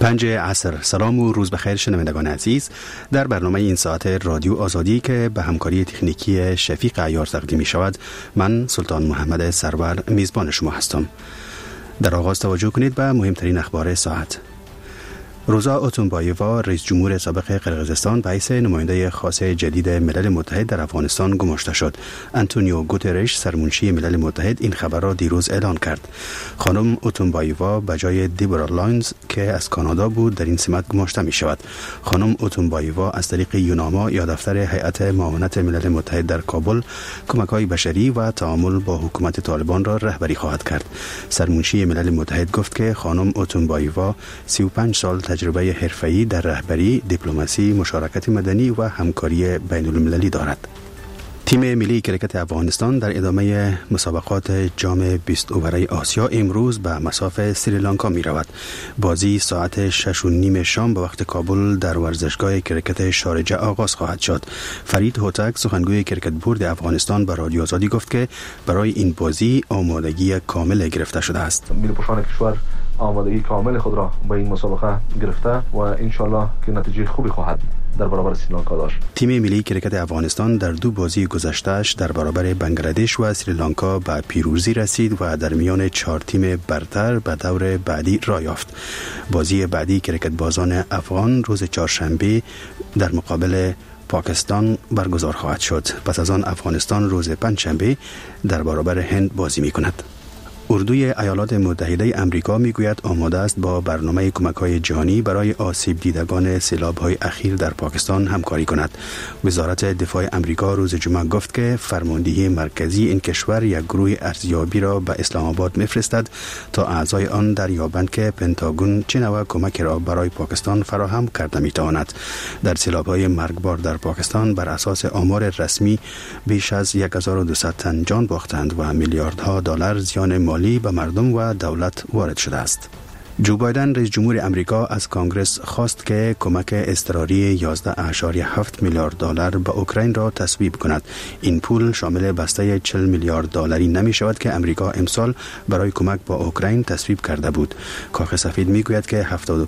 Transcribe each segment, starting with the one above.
5 عصر. سلام و روز بخیر شنوندگان عزیز. در برنامه این ساعت رادیو آزادی که به همکاری تکنیکی شفیق عیار تقدیم می شود، من سلطان محمد سرور میزبان شما هستم. در آغاز توجه کنید به مهمترین اخبار ساعت. روزا اوتونبایووا، رئیس جمهور سابق قرقیزستان، به حیث نماینده خاص جدید ملل متحد در افغانستان گماشته شد. آنتونیو گوترش، سرمنشی ملل متحد، این خبر را دیروز اعلان کرد. خانم اوتونبایووا به جای دیبورا لاینز که از کانادا بود در این سمت گماشته می شود. خانم اوتونبایووا از طریق یوناما یا دفتر هیئت معاونت ملل متحد در کابل کمک‌های بشری و تعامل با حکومت طالبان را رهبری خواهد کرد. سرمنشی ملل متحد گفت که خانم اوتونبایووا 35 سال تجربه حرفه‌ای در رهبری، دیپلماسی، مشارکت مدنی و همکاری بین‌المللی دارد. تیم ملی کرکت افغانستان در ادامه مسابقات جام 20 اوره آسیا امروز به مصاف سریلانکا می رود. بازی ساعت 6:30 شام به وقت کابل در ورزشگاه کرکت شارجه آغاز خواهد شد. فرید هوتک، سخنگوی کرکت بورد افغانستان، به رادیو آزادی گفت که برای این بازی آمادگی کامل گرفته شده است. ملی پوشان کشور آمادگی کامل خود را به این مسابقه گرفته و انشالله که نتیجه خوبی خواهد در برابر سریلانکا داشت. تیم ملی کرکت افغانستان در دو بازی گذشته‌اش در برابر بنگلادش و سریلانکا به پیروزی رسید و در میان 4 تیم برتر به دور بعدی راه یافت. بازی بعدی کرکت بازان افغان روز چهارشنبه در مقابل پاکستان برگزار خواهد شد. پس از آن افغانستان روز پنجشنبه در برابر هند بازی می‌کند. اردوی ایالات متحده آمریکا میگوید آماده است با برنامه کمک‌های جهانی برای آسیب دیدگان سیلاب‌های اخیر در پاکستان همکاری کند. وزارت دفاع آمریکا روز جمعه گفت که فرماندهی مرکزی این کشور یک گروه ارزیابی را به اسلام آباد می‌فرستد تا اعضای آن دریابند که پنتاگون چه نوع کمک را برای پاکستان فراهم کرده می‌تواند. در سیلاب‌های مرگبار در پاکستان بر اساس آمار رسمی بیش از 1200 تن جان باختند و میلیاردها دلار زیان مالی به مردم و دولت وارد شده است. جو بایدن، رئیس جمهور آمریکا، از کانگرس خواست که کمک اضطراری 11.7 میلیارد دلار به اوکراین را تصویب کند. این پول شامل بسته 40 میلیارد دلاری نمی شود که آمریکا امسال برای کمک با اوکراین تصویب کرده بود. کاخ سفید می گوید که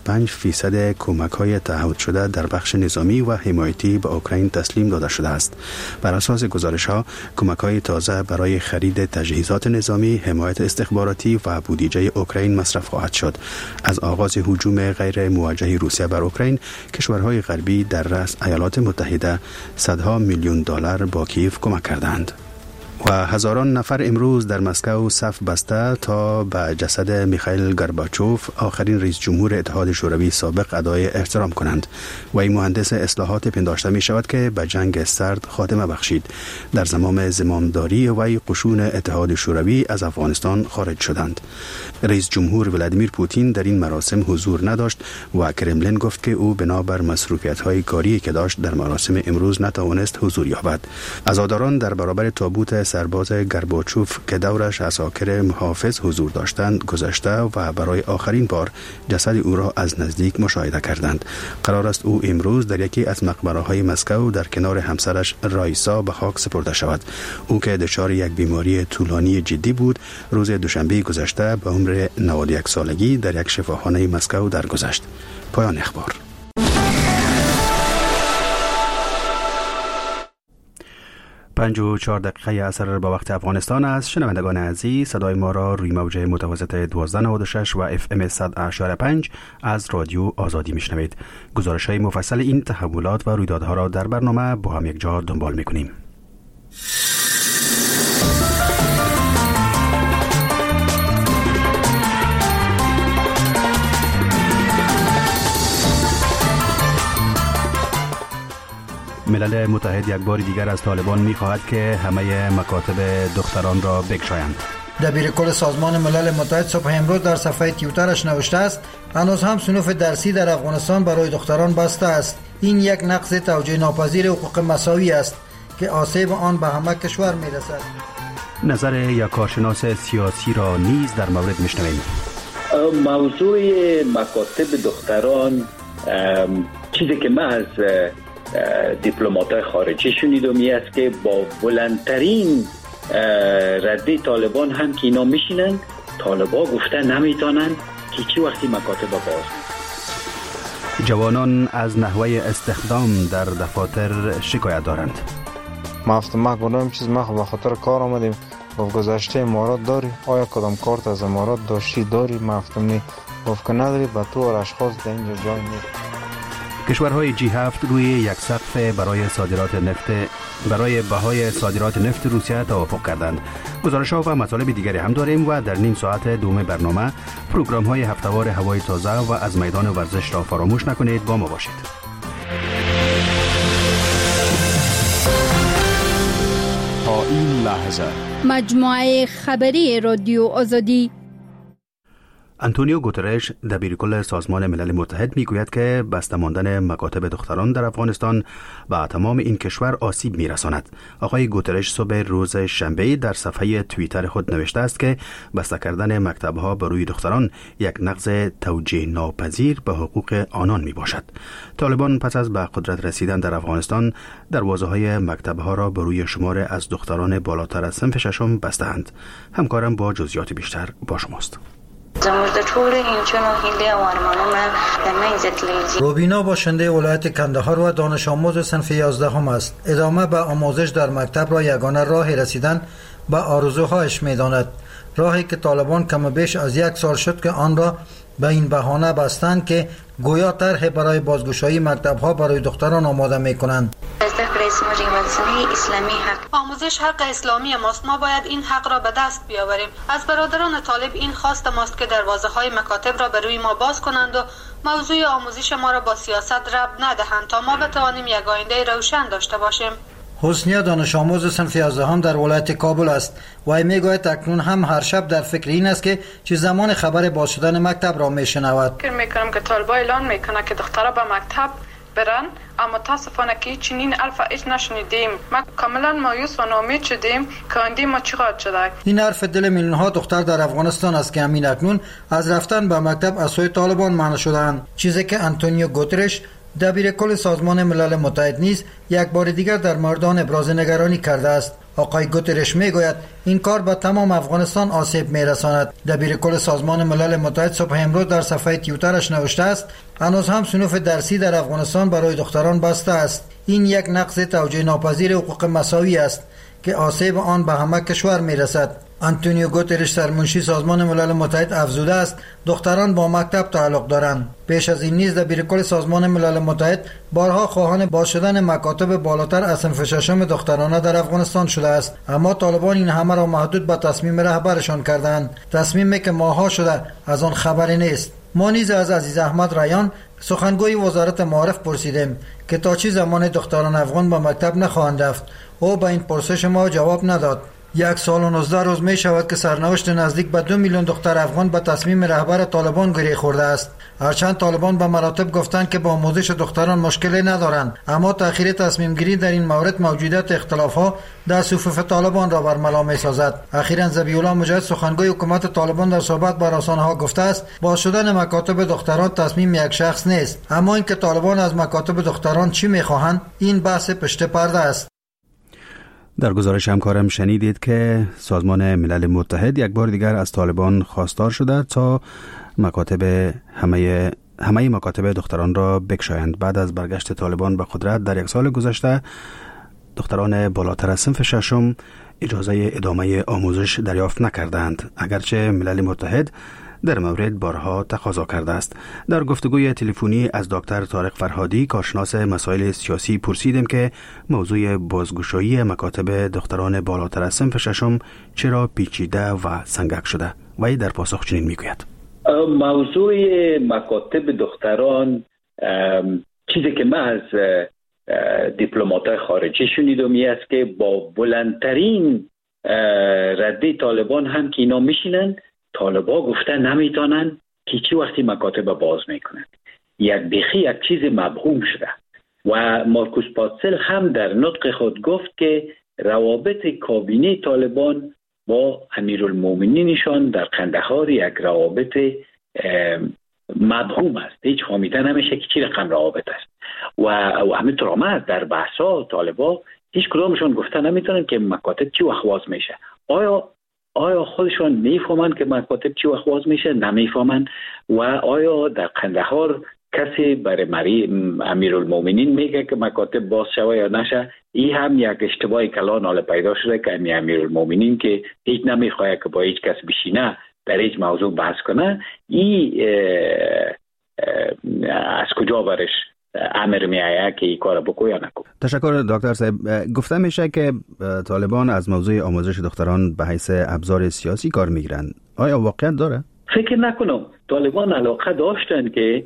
75% کمک های تعهد شده در بخش نظامی و حمایتی به اوکراین تسلیم داده شده است. بر اساس گزارش ها، کمک های تازه برای خرید تجهیزات نظامی، حمایت استخباراتی و بودجه اوکراین مصرف خواهد شد. از آغاز هجوم غیر موجه روسیه بر اوکراین، کشورهای غربی در رأس ایالات متحده صدها میلیون دلار با کیف کمک کردند. و هزاران نفر امروز در مسکو صف بسته تا به جسد میخائیل گورباچوف، آخرین رئیس جمهور اتحاد شوروی سابق، ادای احترام کنند. وی مهندس اصلاحات پنداشته می شود که به جنگ سرد خاتمه بخشید. در زمان زمامداری وی قشون اتحاد شوروی از افغانستان خارج شدند. رئیس جمهور ولادیمیر پوتین در این مراسم حضور نداشت و کرملین گفت که او بنابر مصروفیت‌های کاری که داشت در مراسم امروز نتوانست حضور یابد. عزاداران در برابر تابوت سرباز گورباچوف که دورش عساکر محافظ حضور داشتند گذشته و برای آخرین بار جسد او را از نزدیک مشاهده کردند. قرار است او امروز در یکی از مقبره‌های مسکو در کنار همسرش رایسا به خاک سپرده شود. او که دچار یک بیماری طولانی جدی بود، روز دوشنبه گذشته به عمر 91 سالگی در یک شفاخانه مسکو درگذشت. پایان اخبار. 5:04 عصر به وقت افغانستان است. شنوندگان عزیز، صدای ما را روی موج متوسط 1296 و FM 100.5 از رادیو آزادی میشنوید. گزارش‌های مفصل این تحولات و رویدادها را در برنامه با هم یک جا دنبال میکنیم. ملل متحد یک بار دیگر از طالبان می‌خواهد که همه مکاتب دختران را بگشایند. دبیرکل سازمان ملل متحد صبح امروز در صفحه توییترش نوشته است: هنوز هم صنوف درسی در افغانستان برای دختران بسته است. این یک نقض توجیه ناپذیر حقوق مساوی است که آسیب آن به همه کشور می‌رسد. نظر یک کارشناس سیاسی را نیز در مورد می‌شنویم. موضوع مکاتب دختران چیزی که من از دیپلمات‌های خارجی شنیدم است که با بلندترین رده طالبان هم که اینا میشینن، طالبان گفته نمیتونن که چی وقتی مکاتب باز. جوانان از نحوه استخدام در دفاتر شکایت دارند. ما گفتم چیز ما به خاطر کار آمدیم، گفت گذشته امارات داری؟ آیا کدام کارت از امارات داشتی داری؟ ما گفتم نه. گفت که نداری به تو و اشخاص در اینجا جای نیست. کشورهای G7 روی یک سقف برای بهای صادرات نفت روسیه توافق کردند. گزارش‌ها و مطالب دیگری هم داریم و در نیم ساعت دوم برنامه پروگرام‌های هفته‌وار هوای تازه و از میدان ورزش را فراموش نکنید. با ما باشید. تا این لحظه مجموعه خبری رادیو آزادی. آنتونیو گوترش دبیرکل سازمان ملل متحد میگوید که بسته ماندن مکاتب دختران در افغانستان و تمام این کشور آسیب میرساند. آقای گوترش صبح روز شنبه در صفحه توییتر خود نوشته است که بسته کردن مکتب‌ها بر روی دختران یک نقض توجیه ناپذیر به حقوق آنان می باشد. طالبان پس از به قدرت رسیدن در افغانستان دروازه‌های مکتب‌ها را بر روی شمار از دختران بالاتر از صنف ششم بسته‌اند. همکارم با جزئیات بیشتر با شماست. روبینا باشنده ولایت کندهار و دانش آموز صنف 11 است. ادامه به آموزش در مکتب را یگانه راه رسیدن به آرزوهایش می‌داند. راهی که طالبان کم بیش از 1 سال شد که آن را به این بهانه بستند که گویا طرح برای بازگشایی مکتب‌ها برای دختران آماده می‌کنند. آموزش حق اسلامی ماست. ما باید این حق را به دست بیاوریم. از برادران طالب این خواست ماست که دروازه‌های مکاتب را به روی ما باز کنند و موضوع آموزش ما را با سیاست ربط ندهند تا ما بتوانیم یک آینده روشن داشته باشیم. حسنیه دانش آموز صنف 11 در ولایت کابل است و ای میگوید اکنون هم هر شب در فکر این است که چه زمان خبر باز شدن مکتب را میشنود. فکر میکنم که طالبا اعلان میکنه که دخترها به مکتب برن، اما متاسفانه که چنین الف اش نشنیدیم. ما کاملا مایوس و ناامید شدیم که آینده ما چقدر شده. این حرف دل میلیون ها دختر در افغانستان است که همین اکنون از رفتن به مکتب از سوی طالبان منع شدند، چیزی که آنتونیو گوترش دبیرکل سازمان ملل متحد نیز یک بار دیگر در مورد آن ابراز نگرانی کرده است. آقای گوترش میگوید این کار به تمام افغانستان آسیب میرساند. دبیرکل سازمان ملل متحد صبح امروز در صفحه توییترش نوشته است هنوز هم صنوف درسی در افغانستان برای دختران بسته است. این یک نقض توجیه ناپذیر حقوق مساوی است که آسیب آن به همه کشور میرسد. آنتونیو گوترش سرمنشی سازمان ملل متحد افزوده است دختران با مکتب تعلق دارند. پیش از این نیز دبیرکل سازمان ملل متحد بارها خواهان باز شدن مکاتب بالاتر از صنف ششم دخترانه در افغانستان شده است، اما طالبان این همه را محدود به تصمیم رهبرشان کردند، تصمیمی که ماها شده از آن خبری نیست. ما نیز از عزیز احمد ریان سخنگوی وزارت معارف پرسیدیم که تا چه زمان دختران افغان به مکتب نخواهند رفت. او به این پرسش ما جواب نداد. 1 سال و 19 روز می شود که سرنوشت نزدیک به 2 میلیون دختر افغان به تصمیم رهبر طالبان گره خورده است. هرچند طالبان به مراتب گفتند که با آموزش دختران مشکلی ندارند، اما تأخیر تصمیم گیری در این مورد موجودیت اختلاف‌ها در صفوف طالبان را برملا می‌سازد. اخیراً ذبیح الله مجاهد سخنگوی حکومت طالبان در صحبت با رسانه‌ها گفته است باز شدن مکاتب دختران تصمیم یک شخص نیست، اما اینکه طالبان از مکاتب دختران چی می‌خواهند این بحث پشت پرده است. در گزارش همکارم شنیدید که سازمان ملل متحد یک بار دیگر از طالبان خواستار شده تا همه مکاتب دختران را بکشایند. بعد از برگشت طالبان به قدرت در 1 سال گذشته دختران بالاتر از صنف ششم اجازه ادامه آموزش دریافت نکردند، اگرچه ملل متحد در مورد بارها تقاضا کرده است. در گفتگوی تلفنی از دکتر طارق فرهادی کارشناس مسائل سیاسی پرسیدیم که موضوع بازگشایی مکاتب دختران بالاتر از صنف ششم چرا پیچیده و سنگک شده. وی در پاسخ چنین میگوید: موضوع مکاتب دختران چیزی که من از دیپلمات‌های خارجی شنیدم است که با بلندترین رده طالبان هم که اینا میشینن، طالبا گفتن نمیتونن که چی وقتی مکاتب باز میکنن. یک چیز مبهوم شده و مارکوس پاتسل هم در نطق خود گفت که روابط کابینه طالبان با امیرالمومنینشان در قندهار یک روابط مبهوم است، هیچ فهمیده نمیشه که چی رقم روابط است و همینطور هم در بحثا طالبا هیچ کدامشون گفته نمیتونن که مکاتب چی وقت باز میشه. آیا خودشون میفهمن که مکاتب چی وقت باز میشه؟ نمیفهمن. و آیا در قندهار کسی برای امیرالمومنین میگه که مکاتب باز شوه یا نشه. این هم یک اشتباه کلان حال پیدا شده که امیرالمومنین که هیچ نمیخواه که با هیچ کس بشینه در هیچ موضوع بحث کنه، این از کجا برش امر میآید که این کار بکو یا نکو. تشکر دکتر صاحب. گفته میشه که طالبان از موضوع آموزش دختران به حیث ابزار سیاسی کار میگیرن. آیا واقعیت داره؟ فکر نکنم. طالبان علاقه داشتن که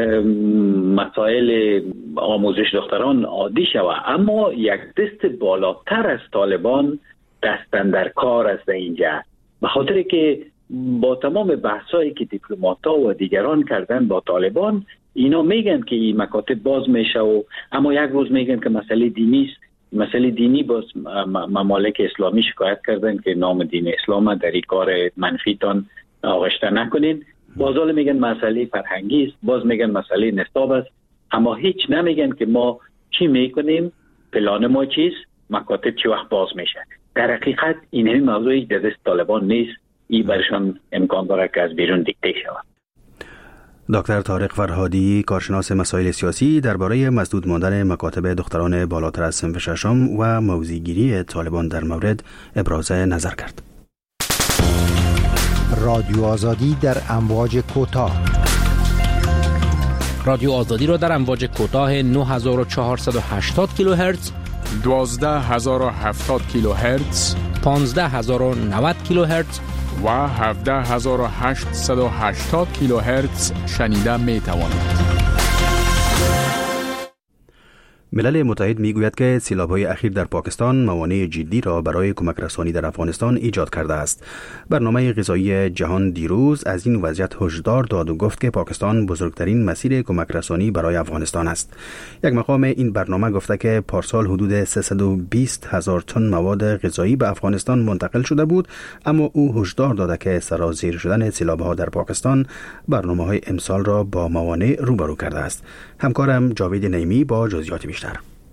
مسائل آموزش دختران عادی شود، اما یک دست بالاتر از طالبان دستن در کار است اینجا، به خاطر که با تمام بحثایی که دیپلمات‌ها و دیگران کردن با طالبان، اینا میگن که این مکاتب باز میشه و اما یک روز میگن که مسئله دینی است. مسئله دینی باز ممالک اسلامی شکایت کردن که نام دین اسلام در این کار منفیتان آغشته نکنین. باز میگن مسئله فرهنگی است، باز میگن مسئله نصاب است، اما هیچ نمیگن که ما چی میکنیم، پلان ما چیست، مکاتب چی وقت باز میشه. در حقیقت این همین موضوعی در دست طالبان نیست، این برشان امکان داره که از بیرون دیکته شود. دکتر طارق فرهادی، کارشناس مسائل سیاسی، درباره مسدود ماندن مکاتب دختران بالاتر از صنف ششم و موضع‌گیری طالبان در مورد ابراز نظر کرد. رادیو آزادی در امواج کوتاه. رادیو آزادی را در امواج کوتاه 9480 کیلوهرتز، 12070 کیلوهرتز، 15090 کیلوهرتز و 17880 کیلوهرتز شنیده می توانید. ملل متحد میگوید که سیلاب‌های اخیر در پاکستان موانع جدی را برای کمک رسانی در افغانستان ایجاد کرده است. برنامه غذایی جهان دیروز از این وضعیت هشدار داد و گفت که پاکستان بزرگترین مسیر کمک رسانی برای افغانستان است. یک مقام این برنامه گفته که پارسال حدود 320,000 تن مواد غذایی به افغانستان منتقل شده بود، اما او هشدار داده که سرازیر شدن سیلاب‌ها در پاکستان برنامه‌های امسال را با موانع روبرو کرده است. همکارم جاوید نیمی با جزئیات بیشتر.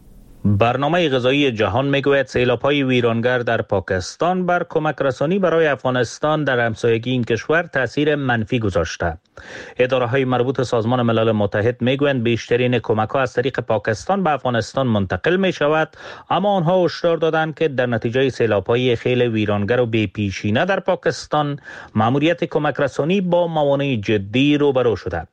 برنامه غذایی جهان میگوید سیلاب‌های ویرانگر در پاکستان بر کمک رسانی برای افغانستان در همسایگی این کشور تاثیر منفی گذاشته. اداره‌های مربوط سازمان ملل متحد میگویند بیشترین کمک‌ها از طریق پاکستان به افغانستان منتقل می‌شود، اما آنها هشدار دادند که در نتیجه سیلاب‌های خیلی ویرانگر و بی‌پیشینه در پاکستان مأموریت کمک رسانی با موانع جدی روبرو شده.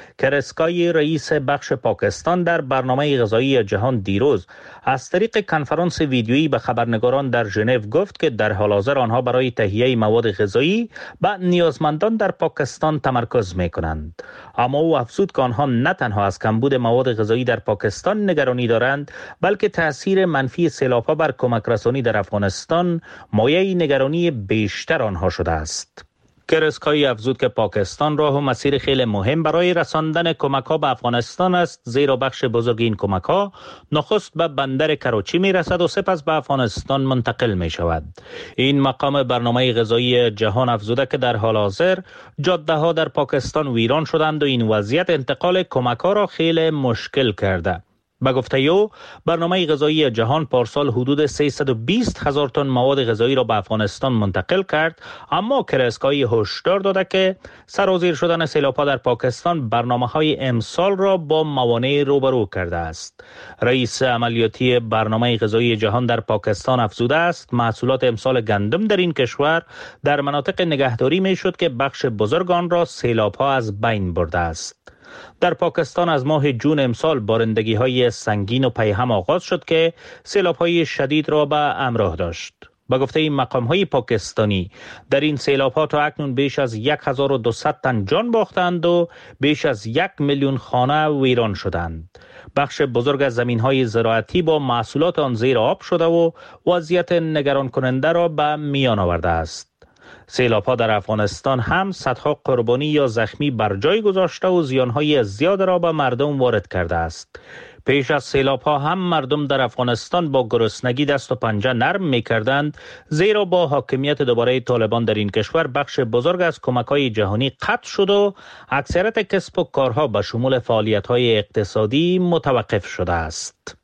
کرسکای رئیس بخش پاکستان در برنامه غذایی جهان دیروز از طریق کنفرانس ویدیویی به خبرنگاران در ژنو گفت که در حال حاضر آنها برای تهیه مواد غذایی به نیازمندان در پاکستان تمرکز می‌کنند. اما او افزود که آنها نه تنها از کمبود مواد غذایی در پاکستان نگرانی دارند، بلکه تأثیر منفی سیلاب‌ها بر کمک رسانی در افغانستان مایه نگرانی بیشتر آنها شده است. کرسکایی افزود که پاکستان راه و مسیر خیلی مهم برای رساندن کمک‌ها به افغانستان است، زیرا بخش بزرگ این کمک‌ها نخست به بندر کراچی می‌رسد و سپس به افغانستان منتقل می‌شود. این مقام برنامه غذایی جهان افزوده که در حال حاضر جاده‌ها در پاکستان ویران شدند و این وضعیت انتقال کمک‌ها را خیلی مشکل کرده. به گفته او برنامه غذایی جهان پارسال حدود 320,000 تن مواد غذایی را به افغانستان منتقل کرد، اما کرسکایی هشدار داده که سرازیر شدن سیلاب‌ها در پاکستان برنامه‌های امسال را با موانع روبرو کرده است. رئیس عملیاتی برنامه غذایی جهان در پاکستان افزوده است محصولات امسال گندم در این کشور در مناطق نگهداری می‌شد که بخش بزرگ آن را سیلاب‌ها از بین برده است. در پاکستان از ماه جون امسال بارندگی‌های سنگین و پیهم آغاز شد که سیلاب‌های شدید را به همراه داشت. با گفته این مقام‌های پاکستانی در این سیلاب‌ها تا اکنون بیش از 1200 تن جان باختند و بیش از 1 میلیون خانه ویران شدند. بخش بزرگ از زمین‌های زراعتی با محصولات آن زیر آب شده و وضعیت نگران کننده را به میان آورده است. سیلاب‌ها در افغانستان هم صدها قربانی یا زخمی بر جای گذاشته و زیان‌های زیاد را به مردم وارد کرده است. پیش از سیلاب‌ها هم مردم در افغانستان با گرسنگی دست و پنجه نرم می‌کردند، زیرا با حاکمیت دوباره طالبان در این کشور بخش بزرگ از کمک‌های جهانی قطع شد و اکثریت کسب و کارها به شمول فعالیت‌های اقتصادی متوقف شده است.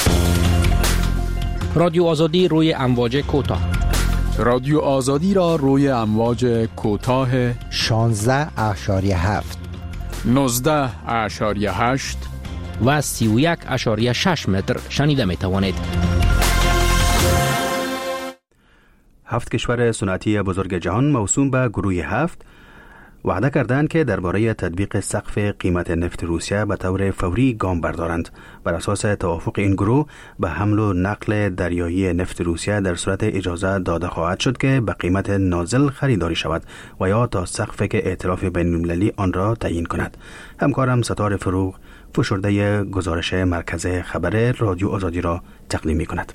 رادیو آزادی روی امواج کوتاه. رادیو آزادی را روی امواج کوتاه 16.7 19.8 و 31.6 متر شنیده می توانید. 7 کشور صنعتی بزرگ جهان موسوم به گروه 7 وعده کردند که درباره تطبیق سقف قیمت نفت روسیه به طور فوری گام بردارند. بر اساس توافق این گروه به حمل و نقل دریایی نفت روسیه در صورت اجازه داده خواهد شد که به قیمت نازل خریداری شود و یا تا سقفی که ائتلاف بین‌المللی آن را تعیین کند. همکارم ستاره فروغ فشرده گزارش مرکز خبر رادیو آزادی را تقدیم می کند.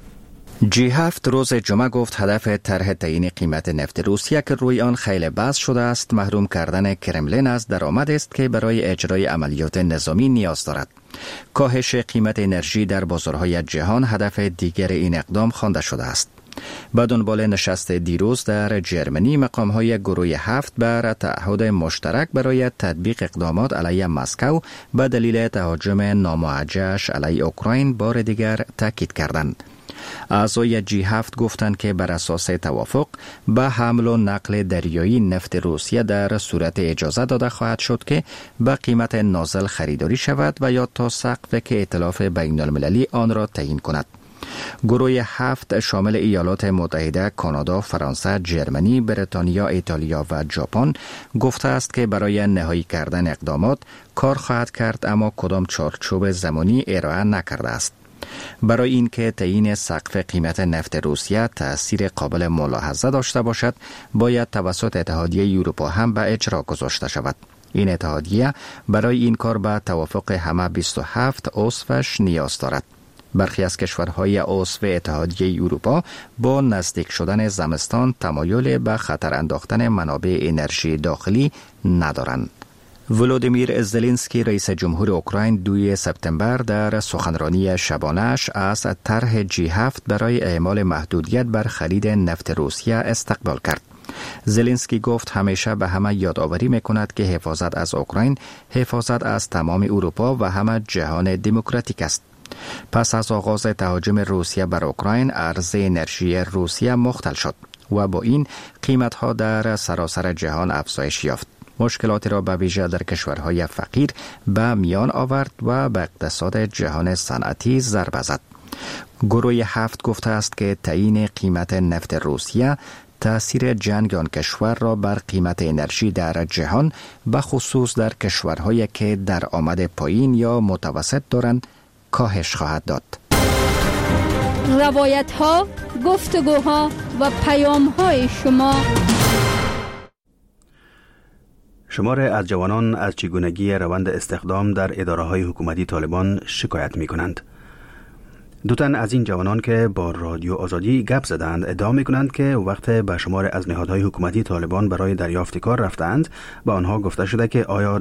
G7 روز جمعه گفت هدف طرح تعیین قیمت نفت روسیه که روی آن خیلی بحث شده است محروم کردن کرملین از درآمد است که برای اجرای عملیات نظامی نیاز دارد. کاهش قیمت انرژی در بازارهای جهان هدف دیگر این اقدام خوانده شده است. با دنبال نشست دیروز در جرمنی مقام‌های گروه 7 بر تعهد مشترک برای تطبیق اقدامات علیه مسکو به دلیل تهاجم ناموجه‌اش علیه اوکراین بار دیگر تاکید کردند. اعضای G7 گفتند که بر اساس توافق به حمل و نقل دریایی نفت روسیه در صورت اجازه داده خواهد شد که به قیمت نازل خریداری شود و یا تا سقفی که ائتلاف بین المللی آن را تعیین کند. گروه 7 شامل ایالات متحده، کانادا، فرانسه، جرمنی، بریتانیا، ایتالیا و ژاپن گفته است که برای نهایی کردن اقدامات کار خواهد کرد اما کدام چارچوب زمانی ارائه نکرده است. برای اینکه تعیین سقف قیمت نفت روسیه تأثیر قابل ملاحظه داشته باشد، باید توسط اتحادیه اروپا هم به اجرا گذاشته شود. این اتحادیه برای این کار به توافق همه 27 عضوش نیاز دارد. برخی از کشورهای عضو اتحادیه اروپا با نزدیک شدن زمستان تمایل به خطر انداختن منابع انرژی داخلی ندارند. ولودیمیر زلنسکی رئیس جمهور اوکراین 2 سپتامبر در سخنرانی شبانه‌اش از طرح G7 برای اعمال محدودیت بر خرید نفت روسیه استقبال کرد. زلنسکی گفت همیشه به همه یادآوری می‌کند که حفاظت از اوکراین حفاظت از تمام اروپا و همه جهان دموکراتیک است. پس از آغاز تهاجم روسیه بر اوکراین، عرضه انرژی روسیه مختل شد و با این قیمت‌ها در سراسر جهان افزایش یافت. مشکلاتی را به ویژه در کشورهای فقیر به میان آورد و به اقتصاد جهان صنعتی ضربه زد. گروه 7 گفته است که تعیین قیمت نفت روسیه تأثیر جنگ آن کشور را بر قیمت انرژی در جهان به خصوص در کشورهایی که درآمد پایین یا متوسط دارند کاهش خواهد داد. روایت ها، گفتگوها و پیام های شمار از جوانان از چگونگی روند استخدام در اداره‌های حکومتی طالبان شکایت می‌کنند. دو تن از این جوانان که با رادیو آزادی گپ زدند ادعا می‌کنند که وقت به شمار از نهادهای حکومتی طالبان برای دریافت کار رفتند به آنها گفته شده که آیا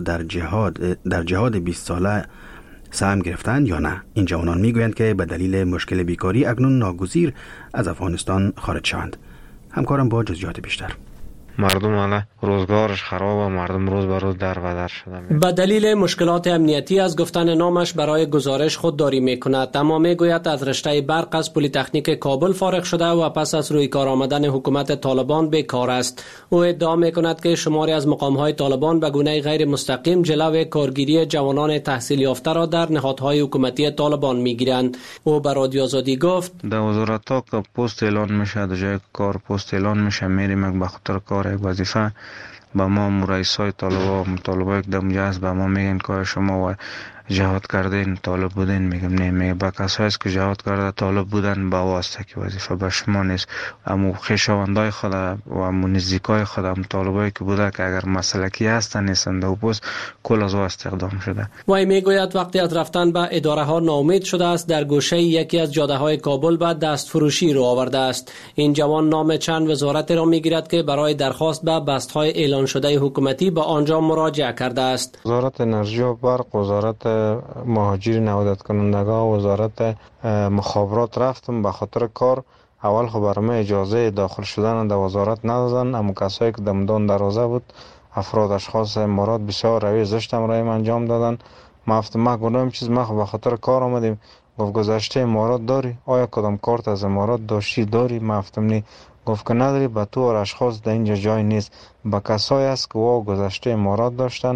در جهاد 20 ساله سهم گرفتند یا نه. این جوانان میگویند که به دلیل مشکل بیکاری اکنون ناگزیر از افغانستان خارج شوند. همکارم با جزئیات بیشتر. مردم الان روزگارش خراب و مردم روز به روز در و در شده. به دلیل مشکلات امنیتی از گفتن نامش برای گزارش خودداری میکند، اما میگوید از رشته برق از پلی تکنیک کابل فارغ شده و پس از روی کار آمدن حکومت طالبان بیکار است. او ادعا میکند که شماری از مقامهای طالبان به گونه غیر مستقیم جلوی کارگیری جوانان تحصیل یافته را در نهادهای حکومتی طالبان میگیرند. او به رادیو آزادی گفت در وزارت‌ها که پست اعلان میشه، در جای کار پست اعلان میشه، میریم به خاطر کار یک وظیفه با ما رئیسای طالبای کدام جاست به ما میگن که شما و جهاد کردین طالب بودین، میگم نه، میگه با کسایی که جهاد کرده طالب بودن با واسطه که وظیفه به شما نیست. اما خویشاوندای خود و امو نزدیکای خود هم طالبایی که بوده که اگر مسلکی هستن نیستن دو پست کل از استخدام شده. وی میگوید وقتی از رفتن به اداره ها ناامید شده است در گوشه یکی از جاده های کابل به دست فروشی رو آورده است. این جوان نام چند وزارت را میگیرد که برای درخواست به بست های اعلان شده حکومتی به آنجا مراجعه کرده است. وزارت انرژی و برق، وزارت مهاجرین عودت کنندگان، وزارت مخابرات رفتم به خاطر کار. اول خب برام اجازه داخل شدن در وزارت ندادن، اما کسایی که دمدان درازه بود افراد اشخاص امارات بسیار روی زشتم رایم انجام دادن. ما گفتم چیز ما به خاطر کار آمدیم. گفت گذشته امارات داری؟ آیا کدام کارت از امارات داشتی داری؟ ما گفتم نه. گفت که نداری، به تو اشخاص در اینجا جای نیست. با کسایی است که گذشته امارات داشتن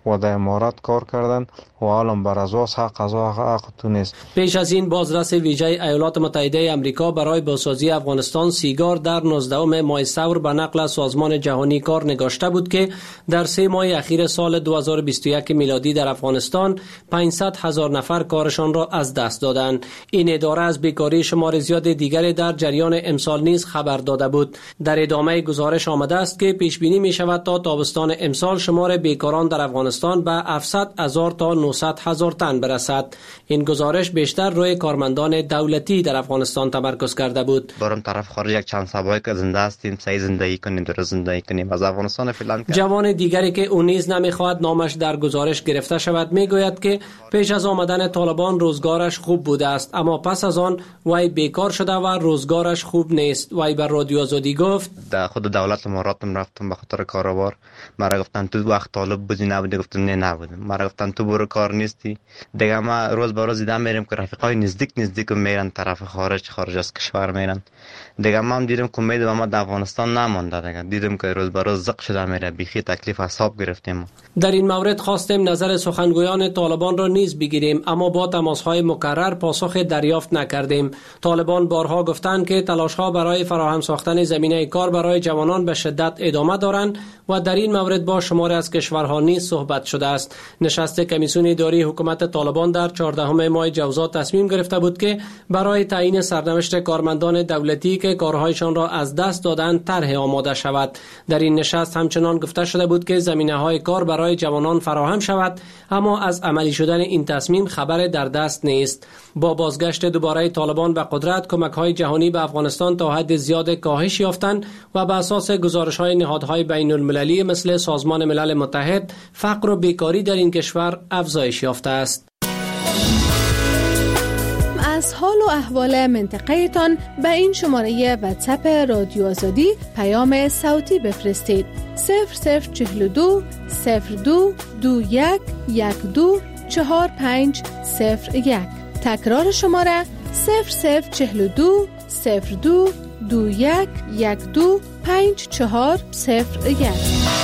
و در امارات کار کردن و عالم بر اساس حق تو نیست. پیش از این بازرس ویژه ایالات متحده آمریکا برای بازسازی افغانستان سیگار در 19 ماه ثور به نقل سازمان جهانی کار نگاشته بود که در 3 ماه اخیر سال 2021 میلادی در افغانستان 500,000 نفر کارشان را از دست دادند. این اداره از بیکاری شمار زیاد دیگری در جریان امسال نیز خبر داده بود. در ادامه گزارش آمده است که پیش بینی می شود تا تابستان امسال شمار بیکاران در افغانستان به 700,000 تا 900,000 تن برسد. این گزارش بیشتر روی کارمندان دولتی در افغانستان تمرکز کرده بود. برم طرف خارج یک چند سبایی که زنده هستیم، سعی زندگی کنیم، درست زندگی کنیم. از افغانستان فعلا جوان دیگری که او نیز نمیخواهد نامش در گزارش گرفته شود میگوید که پیش از آمدن طالبان روزگارش خوب بوده است، اما پس از آن وی بیکار شده و روزگارش خوب نیست. وی بر رادیو آزادی گفت در خود دولت اماراتم رفتم به خاطر کاروبار. مرا گفتن تو وقت طالب بودی نبودی؟ گفتم نه نبودم. مرا گفتن تو برو کار نیستی. دیگه ما روز به روز دیدم میریم که رفیقای نزدیک میرن طرف خارج از کشور میرن. دیگه ما هم دیدم که امید ما در افغانستان نمانده. دیگه دیدم که روز به روز زق شده میره، بیخی تکلیف حساب گرفتیم. در این مورد خواستیم نظر سخنگویان طالبان را نیز بگیریم، اما با تماس‌های مکرر پاسخ دریافت نکردیم. طالبان بارها گفتند که تلاش‌ها برای فراهم ساختن زمینه کار برای جوانان به شدت ادامه دارند و در این مورد با شماری از کشورها نیز صحبت شده است. نشست کمیسیون اداری حکومت طالبان در 14 ماه جوزا تصمیم گرفته بود که برای تعیین سرنوشت کارمندان دولتی که کارهایشان را از دست دادند طرح آماده شود. در این نشست همچنان گفته شده بود که زمینه‌های کار برای جوانان فراهم شود، اما از عملی شدن این تصمیم خبر در دست نیست. با بازگشت دوباره طالبان به قدرت، کمک‌های جهانی به افغانستان تا حد زیاد کاهش یافتند و به اساس گزارش‌های نهادهای بین‌المللی مثل سازمان ملل متحد، فقر و بیکاری در این کشور افزایش یافته است. از حال و احوال منطقه تان به این شماره واتساپ رادیو آزادی پیام صوتی بفرستید. 0042 02 21 12 4501. تکرار شماره 0042 02 21 12 5401.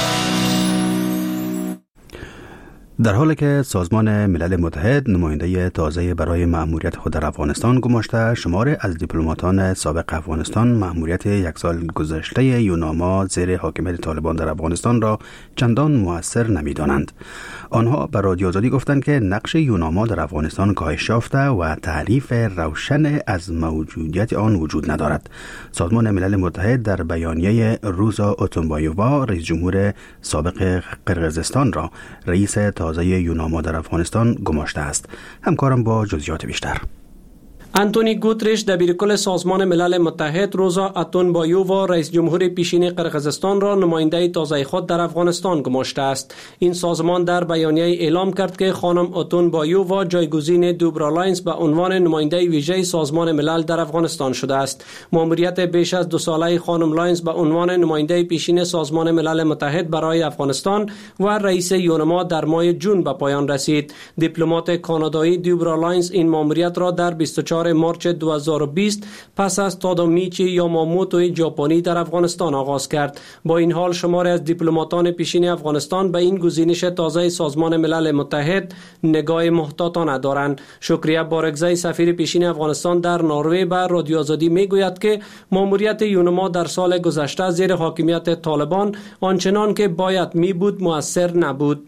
در حالی که سازمان ملل متحد نماینده تازه برای مأموریت خود در افغانستان گماشته، شماری از دیپلماتان سابق افغانستان مأموریت 1 سال گذشته یوناما زیر حاکمیت طالبان در افغانستان را چندان مؤثر نمی‌دانند. آنها به رادیو آزادی گفتند که نقش یوناما در افغانستان کاهش یافته و تعریف روشن از موجودیت آن وجود ندارد. سازمان ملل متحد در بیانیه روزا اتونبایووا، رئیس جمهور سابق قرقیزستان را رئیس تازه یوناما در افغانستان گماشته است. همکارم با جزئیات بیشتر. انتونی گوترش دبیرکل سازمان ملل متحد روزا اتونبایووا، رئیس جمهور پیشین قرقیزستان را نماینده تازه خود در افغانستان گماشته است. این سازمان در بیانیه اعلام کرد که خانم اتونبایووا جایگزین دوبرالاینز به عنوان نماینده ویژه سازمان ملل در افغانستان شده است. مأموریت بیش از 2 ساله خانم لاینز به عنوان نماینده پیشین سازمان ملل متحد برای افغانستان و رئیس یوناما در ماه جون به پایان رسید. دیپلمات کانادایی دوبرالاینز این مأموریت را در 24 مارچ 2020 پس از تادامیچی یاماموتو ژاپنی در افغانستان آغاز کرد. با این حال شماری از دیپلماتان پیشین افغانستان به این گزینش تازه سازمان ملل متحد نگاه محتاطانه دارند. شکریه بارگزی، سفیر پیشین افغانستان در نروژ، به رادیو آزادی میگوید که مأموریت یوناما در سال گذشته زیر حاکمیت طالبان آنچنان که باید می بود مؤثر نبود.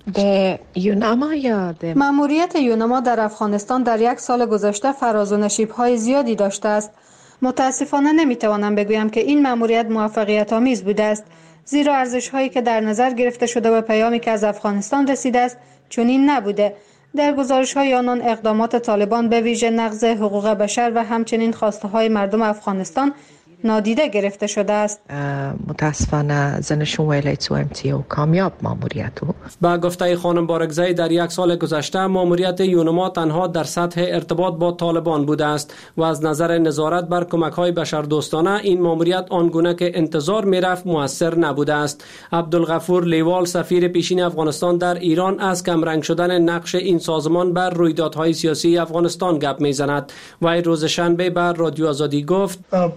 مأموریت یوناما در افغانستان در 1 سال گذشته فراز و نشیب‌های زیادی داشته است. متاسفانه نمیتوانم بگویم که این مأموریت موفقیت آمیز بوده است، زیرا ارزش‌هایی که در نظر گرفته شده و پیامی که از افغانستان رسیده است چنین نبوده. در گزارش‌های آنان اقدامات طالبان به ویژه نقض حقوق بشر و همچنین خواسته‌های مردم افغانستان نادیده گرفته شده است. متاسفانه زنشون ویلیت و امتیو کامیاب ماموریتو. با گفته خانم بارگزی در 1 سال گذشته ماموریت یوناما تنها در سطح ارتباط با طالبان بوده است و از نظر نظارت بر کمک‌های بشردوستانه این ماموریت آنگونه که انتظار می‌رفت مؤثر نبوده است. عبدالغفور لیوال، سفیر پیشین افغانستان در ایران، از کمرنگ شدن نقش این سازمان بر رویدادهای سیاسی افغانستان گپ می‌زند و روز شنبه بر رادیو آزادی گفت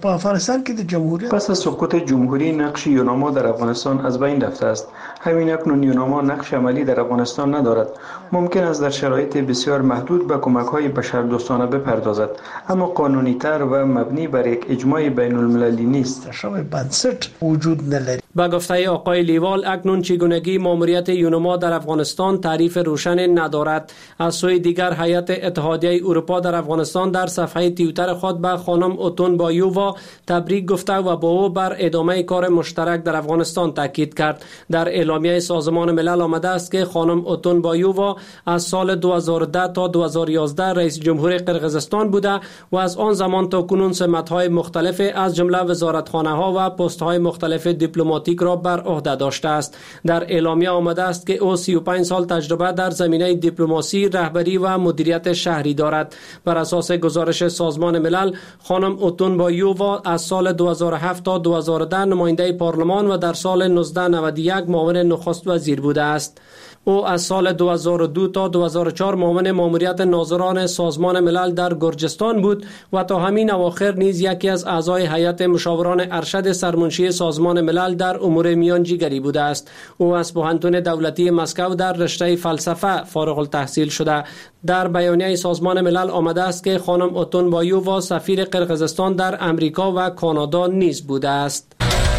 افغانستان که در جمهوریت پس از سقوط جمهوری نقش یوناما در افغانستان از بین رفته است. همین اکنون یوناما نقش عملی در افغانستان ندارد. ممکن است در شرایط بسیار محدود به کمک‌های بشردوستانه بپردازد، اما قانونی‌تر و مبنی بر یک اجماع بین‌المللی نیست. وجود ندارد. با گفته آقای لیوال اکنون چگونگی ماموریت یوناما در افغانستان تعریف روشن ندارد. از سوی دیگر هیئت اتحادیه اروپا در افغانستان در صفحه توییتر خود به خانم اوتون بایووا تبریک گفته و با او بر ادامه کار مشترک در افغانستان تاکید کرد. در اعلامیه سازمان ملل آمده است که خانم اوتون بایووا از سال 2010 تا 2011 رئیس جمهور قرقیزستان بوده و از آن زمان تا کنون سمت‌های مختلف از جمله وزارتخانه‌ها و پست‌های مختلف دیپلماتیک را بر عهده داشته است. در اعلامیه آمده است که او 35 سال تجربه در زمینه دیپلماسی، رهبری و مدیریت شهری دارد. بر اساس گزارش سازمان ملل، خانم اوتون بایووا از سال 2007 تا 2010 نماینده پارلمان و در سال 1991 معاون نخست وزیر بوده است. او از سال 2002 تا 2004 معاون ماموریت ناظران سازمان ملل در گرجستان بود و تا همین اواخر نیز یکی از اعضای هیئت مشاوران ارشد سرمنشی سازمان ملل در امور میانجیگری بوده است. او از پوهنتون دولتی مسکو در رشته فلسفه فارغ التحصیل شده. در بیانیه سازمان ملل آمده است که خانم اوتون بایووا سفیر قرقیزستان در امریکا و کانادا نیز بوده است.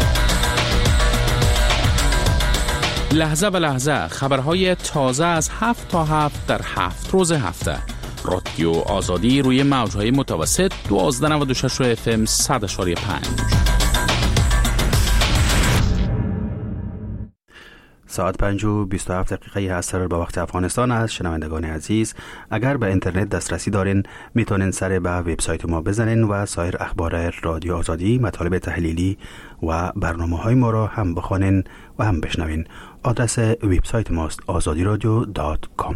لحظه به لحظه خبرهای تازه از 7 تا 7 در 7 روز هفته. رادیو آزادی روی موجهای متوسط 1296 FM 100.5. ساعت 5:27 عصر به وقت افغانستان است. شنوندگان عزیز، اگر به اینترنت دسترسی دارین میتونین سر به وبسایت ما بزنین و سایر اخبار رادیو آزادی، مطالب تحلیلی و برنامه‌های ما را هم بخوانین و هم بشنوین. آدرس وبسایت ماست azadiradio.com.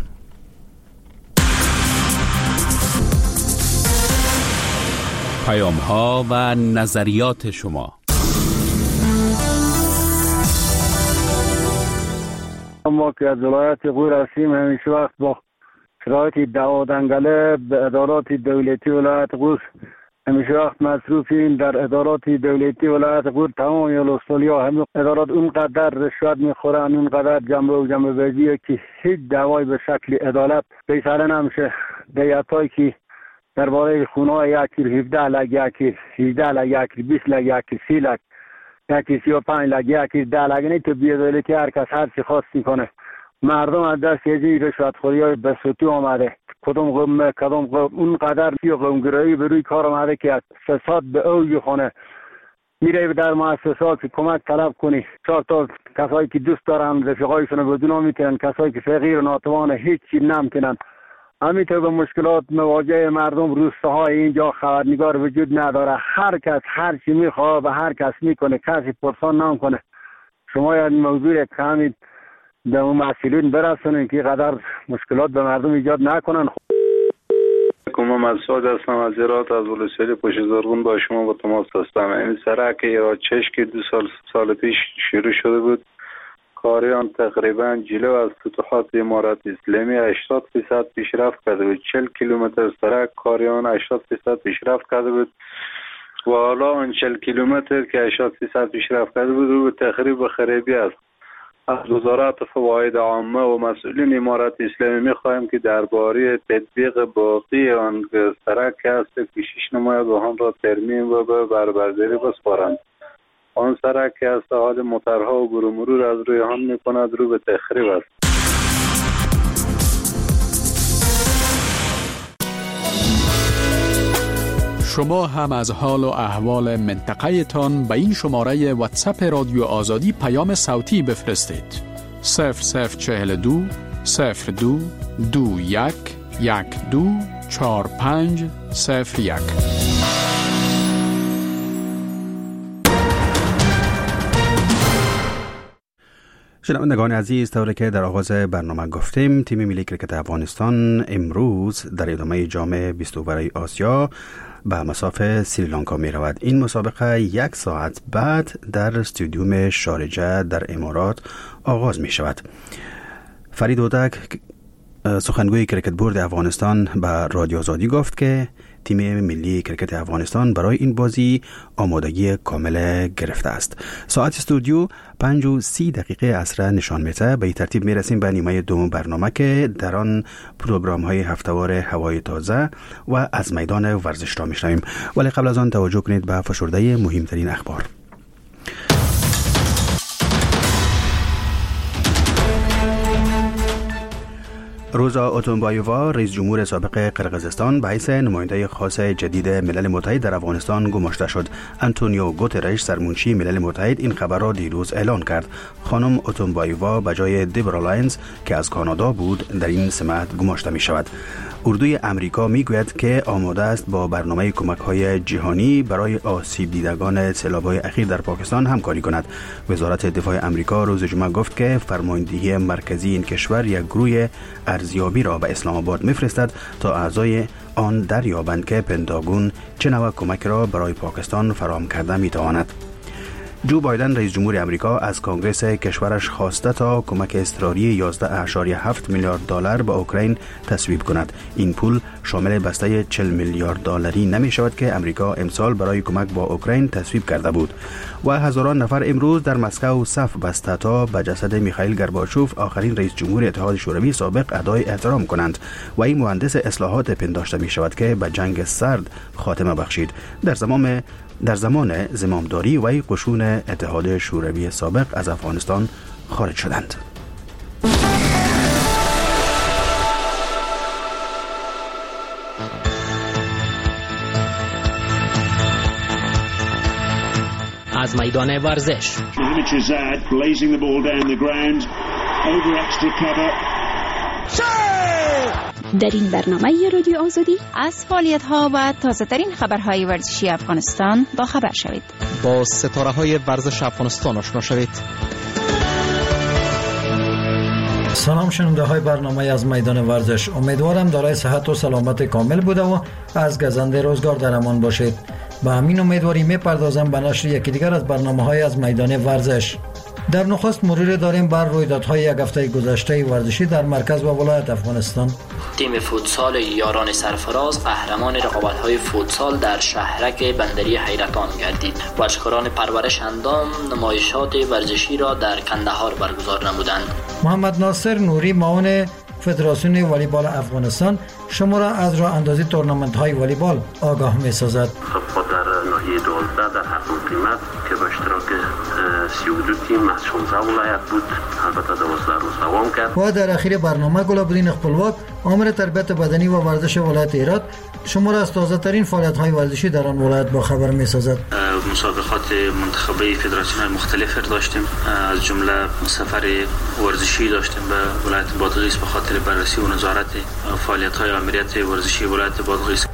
پیام‌ها و نظریات شما. ما که از ولایت غور هستیم، همیشه وقت با شرایط دعوادنگله به ادارات دولتی ولایت غور همیشه وقت مصروفیم. در ادارات دولتی ولایت غور تمام یولوستولیا همین ادارات اونقدر رشوت میخورن، اونقدر جنبه و جنبه بازیه که هیچ دعوای به شکل عدالت بیچاره نمیشه. دیتایی که درباره خونه‌های یکی 17 لک، یکی 18 لک، یکی 20 لک، یکی 30 لک، یکی 35 لک، یکی 10 لک، نه تو بی‌عدالتی هر کس هر چی خواست میکنه. مردم از دست یه رشوتخوری‌های بسوتی آمده. کدوم قوم اونقدر قومگرایی به روی کار آمده که فساد به اوج خونه. میره در مؤسسات که کمک طلب کنی، 4 تا کسایی که دوست دارن رفیقایشون بدون میتونن، کسایی که فقیر و ناتوان هیچی نمیتونن. همینطور به مشکلات مواجه مردم روستاهای اینجا خبرنگار وجود نداره. هر کس هر چی میخواد به هر کس میکنه، کسی پرسان نمیکنه. شما این موضوع که همین به اون مسئولین برسونین که قدر مشکلات به مردم ایجاد نکنن. من مسعود هستم از هرات، از ولسوالی پشت زرغون با شما با تماس هستم. این سرک ایراچش که 2 سال پیش شروع شده بود، کاریان تقریبا جلو از فتوحات امارات اسلامی 80% پیشرفت کرده بود. 40 کیلومتر سرک کاریان 80% پیشرفت کرده بود و حالا اون 40 کیلومتر که 80% پیشرفت کرده بود رو به تخریب و خرابی است. از وزارت فواید عامه و مسئولین امارات اسلامی می‌خواهیم که درباره تطبیق باقی آن سرک است که کشش نماید و آن را ترمیم و به بربرداری بسپارند. آن سرک که است حال موترها و مرور از روی آن می‌کند رو به تخریب است. شما هم از حال و احوال منطقه تان به این شماره واتساپ رادیو آزادی پیام صوتی بفرستید. 0042 02 21 12 45 01. شنوندگان عزیز، طوری که در آغاز برنامه گفتیم، تیم ملی کرکت افغانستان امروز در ادامه جام 20 برای آسیا به مساف سریلانکا می رود. این مسابقه 1 ساعت بعد در استادیوم شارجه در امارات آغاز می شود. فرید اودک، سخنگوی کرکت بورد افغانستان، به رادیو آزادی گفت که تیم ملی کرکت افغانستان برای این بازی آمادگی کامل گرفته است. ساعت استودیو 5:30 عصر نشان میده. به این ترتیب میرسیم به نیمه دوم برنامه که در آن پروگرام های هفته‌وار هوای تازه و از میدان ورزش را میشنویم، ولی قبل از آن توجه کنید به فشرده مهمترین اخبار. روزا اوتونبایووا، رئیس جمهور سابق قرقیزستان، به حیث نماینده خاص جدید ملل متحد در افغانستان گماشته شد. آنتونیو گوترش، سرمنشی ملل متحد، این خبر را دیروز اعلان کرد. خانم اوتونبایووا به جای دیبرا لاینز که از کانادا بود در این سمت گماشته می شود. اردوی امریکا می گوید که آماده است با برنامه کمک‌های جهانی برای آسیب دیدگان سیلاب‌های اخیر در پاکستان همکاری کند. وزارت دفاع امریکا روز جمعه گفت که فرماندهی مرکزی این کشور یک گروه ارزیابی را به اسلام آباد می‌فرستد تا اعضای آن دریابند که پنتاگون چه نوع کمک را برای پاکستان فراهم کرده می‌تواند. جو بایدن، رئیس جمهور امریکا، از کنگره کشورش خواسته تا کمک اضطراری 11.7 میلیارد دلار به اوکراین تصویب کند. این پول شامل بسته 40 میلیارد دلاری نمی شود که امریکا امسال برای کمک با اوکراین تصویب کرده بود. و هزاران نفر امروز در مسکو صف بسته تا به جسد میخائیل گورباچوف، آخرین رئیس جمهور اتحاد شوروی سابق، ادای احترام کنند. و این مهندس اصلاحات پنداشته می شود که به جنگ سرد خاتمه بخشید. در زمان زمامداری و قشون اتحاد شوروی سابق از افغانستان خارج شدند. از میدان ورزش در این برنامه رادیو آزادی از فعالیت‌ها و تازه‌ترین خبرهای ورزشی افغانستان با خبر شوید. با ستاره‌های ورزش افغانستان آشنا شوید. سلام شنونده برنامه از میدان ورزش. امیدوارم دارای صحت و سلامت کامل بوده و از گزنده روزگار در امان باشید. با همین امیدواری میپردازم به نشر یکی دیگر از برنامه‌های از میدان ورزش. در نخست مرور داریم بر رویدادهای یک هفته گذشته ورزشی در مرکز و ولایت افغانستان. تیم فوتسال یاران سرفراز قهرمان رقابت‌های فوتسال در شهرک بندری حیرتان گردید. ورزشکاران پرورش اندام نمایشات ورزشی را در کندهار برگزار نمودند. محمد ناصر نوری، معاون فدراسیون والیبال افغانستان، شما را از راه اندازی تورنمنت‌های والیبال آگاه می‌سازد. خب در ناحیه 12 در هفتم قیمت که با اشتراک 32 تیم از 16 ولایت بود، البته 12 روز دوام کرد. و در اخیر برنامه گلابدین خپلواک، آمر تربیت بدنی و ورزش ولایت هرات، شما را از تازه‌ترین فعالیت‌های ورزشی در آن ولایت با خبر می‌سازد. مسابقات منتخبه فدراسیون مختلف داشتیم، از جمله سفر ورزشی داشتیم به ولایت بادغیس به خاطر بررسی و نظارت فعالیت‌های آمریت ورزشی ولایت بادغیس.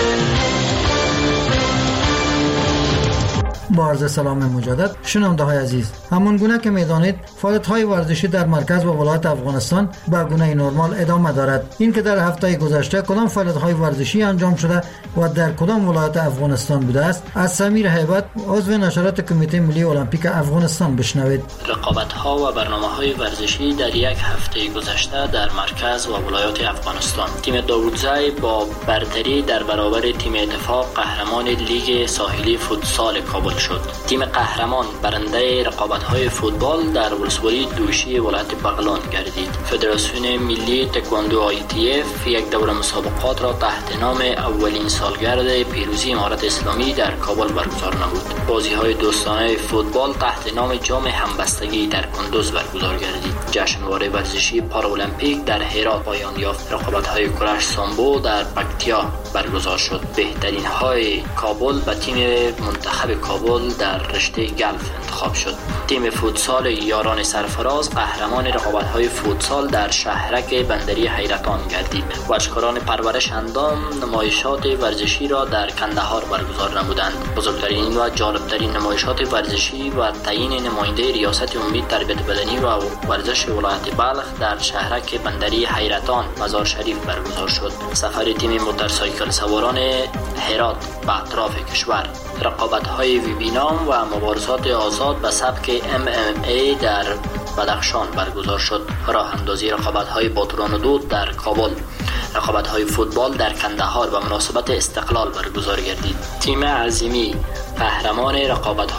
با عرض سلام مجدد شنونده های عزیز، همون گونه که میدانید فعالیت های ورزشی در مرکز و ولایت افغانستان به گونه نرمال ادامه دارد. این که در هفته گذشته کدام فعالیت های ورزشی انجام شده و در کدام ولایت افغانستان بوده است، از سمیر هیبت، عضو نشرات کمیته ملی المپیک افغانستان بشنوید. رقابت ها و برنامه‌های ورزشی در یک هفته گذشته در مرکز و ولایات افغانستان. تیم داوودزای با برتری در برابر تیم اتفاق قهرمان لیگ ساحلی فوتسال کابل شد. تیم قهرمان برنده رقابت‌های فوتبال در ولسوالی دوشی ولایت بغلان گردید. فدراسیون ملی تکواندو ITF یک دوره مسابقات را تحت نام اولین سالگرد پیروزی امارت اسلامی در کابل برگزار نمود. بازی‌های دوستانه فوتبال تحت نام جام همبستگی در کندوز برگزار گردید. جشنواره ورزشی پارالمپیک در هرات پایان یافت. رقابت‌های کرش سامبو در پکتیا برگزار شد. بهترین های کابل به تیم منتخب کابل در رشته گلف انتخاب شد. تیم فوتسال یاران سرفراز قهرمان رقابت‌های فوتسال در شهرک بندری حیرتان گردید. ورزشکاران پرورش اندام نمایشات ورزشی را در کندهار برگزار نمودند. بزرگترین و جالبترین نمایشات ورزشی و تعیین نماینده ریاست عمومی تربیت بدنی و ورزش ولایت بلخ در شهرک بندری حیرتان مزار شریف برگزار شد. سفر تیم موتورسایکل سواران هرات به اطراف کشور. رقابت‌های ویبینام و مبارزات آزاد به سبک MMA در بدخشان برگزار شد. راه اندازی رقابت‌های باتران دود در کابل. رقابت‌های فوتبال در کندهار به مناسبت استقلال برگزار گردید. تیم عظیمی قهرمان رقابت‌های